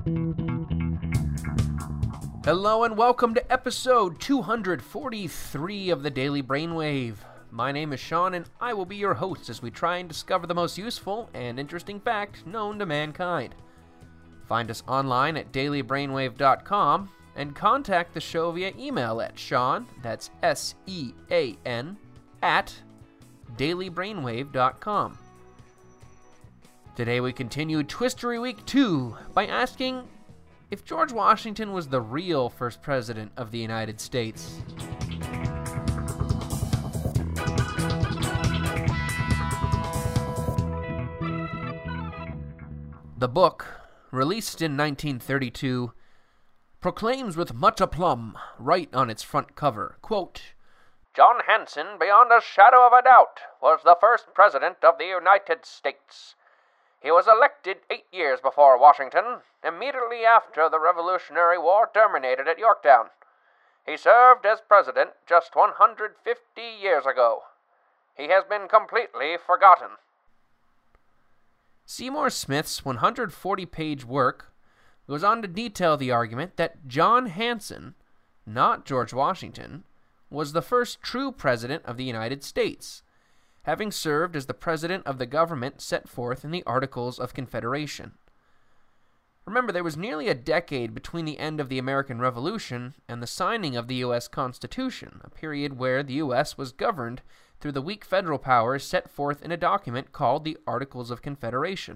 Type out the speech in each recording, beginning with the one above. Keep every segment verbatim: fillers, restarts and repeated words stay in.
Hello and welcome to episode two hundred forty-three of the Daily Brainwave. My name is Sean and I will be your host as we try and discover the most useful and interesting fact known to mankind. Find us online at daily brainwave dot com and contact the show via email at Sean, that's S E A N, at daily brainwave dot com. Today we continue Twistery Week two by asking if George Washington was the real first president of the United States. The book, released in nineteen thirty-two, proclaims with much aplomb, right on its front cover, quote, "John Hanson, beyond a shadow of a doubt, was the first president of the United States. He was elected eight years before Washington, immediately after the Revolutionary War terminated at Yorktown. He served as president just one hundred fifty years ago. He has been completely forgotten." Seymour Smith's one hundred forty page work goes on to detail the argument that John Hanson, not George Washington, was the first true president of the United States, having served as the president of the government set forth in the Articles of Confederation. Remember, there was nearly a decade between the end of the American Revolution and the signing of the U S Constitution, a period where the U S was governed through the weak federal powers set forth in a document called the Articles of Confederation.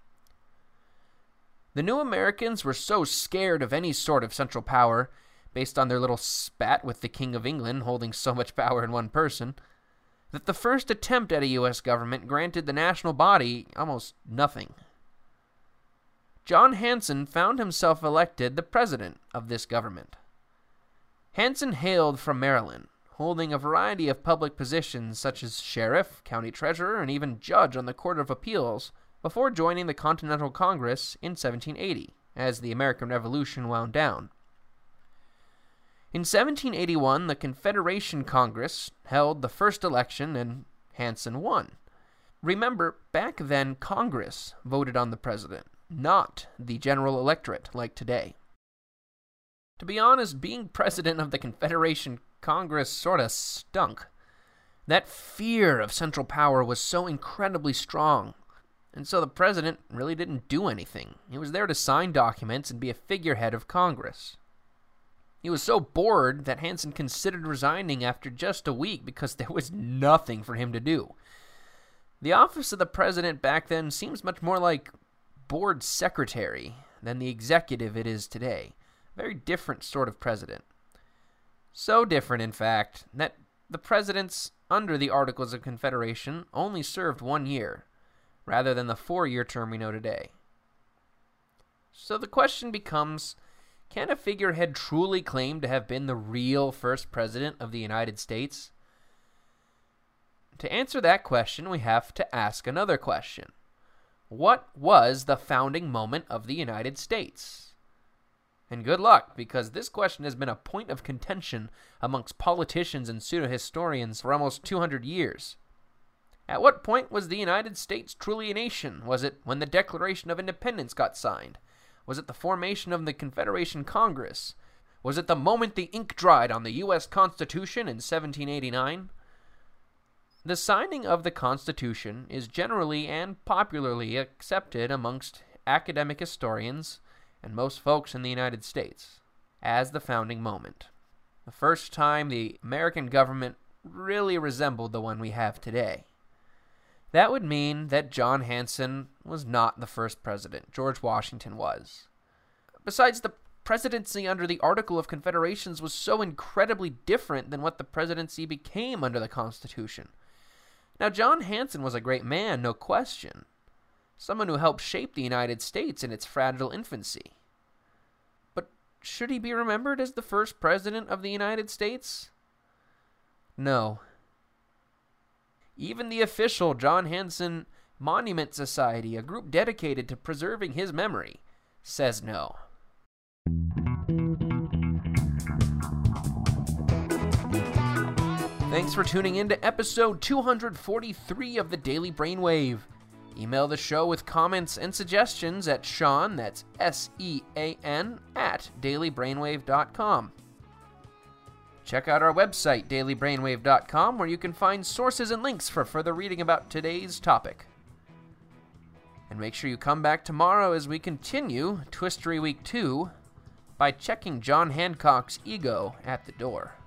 The new Americans were so scared of any sort of central power, based on their little spat with the King of England holding so much power in one person, that the first attempt at a U S government granted the national body almost nothing. John Hanson found himself elected the president of this government. Hanson hailed from Maryland, holding a variety of public positions such as sheriff, county treasurer, and even judge on the Court of Appeals before joining the Continental Congress in seventeen eighty, as the American Revolution wound down. In seventeen eighty-one, the Confederation Congress held the first election and Hanson won. Remember, back then Congress voted on the president, not the general electorate like today. To be honest, being president of the Confederation Congress sorta stunk. That fear of central power was so incredibly strong, and so the president really didn't do anything. He was there to sign documents and be a figurehead of Congress. He was so bored that Hanson considered resigning after just a week because there was nothing for him to do. The office of the president back then seems much more like board secretary than the executive it is today. Very different sort of president. So different, in fact, that the presidents under the Articles of Confederation only served one year, rather than the four-year term we know today. So the question becomes, can a figurehead truly claim to have been the real first president of the United States? To answer that question, we have to ask another question. What was the founding moment of the United States? And good luck, because this question has been a point of contention amongst politicians and pseudo-historians for almost two hundred years. At what point was the United States truly a nation? Was it when the Declaration of Independence got signed? Was it the formation of the Confederation Congress? Was it the moment the ink dried on the U S Constitution in seventeen eighty-nine? The signing of the Constitution is generally and popularly accepted amongst academic historians and most folks in the United States as the founding moment. The first time the American government really resembled the one we have today. That would mean that John Hanson was not the first president. George Washington was. Besides, the presidency under the Article of Confederations was so incredibly different than what the presidency became under the Constitution. Now, John Hanson was a great man, no question. Someone who helped shape the United States in its fragile infancy. But should he be remembered as the first president of the United States? No. Even the official John Hanson Monument Society, a group dedicated to preserving his memory, says no. Thanks for tuning in to episode two hundred forty-three of the Daily Brainwave. Email the show with comments and suggestions at Sean, that's S E A N, at daily brainwave dot com. Check out our website, daily brainwave dot com, where you can find sources and links for further reading about today's topic. And make sure you come back tomorrow as we continue Twistery Week two by checking John Hancock's ego at the door.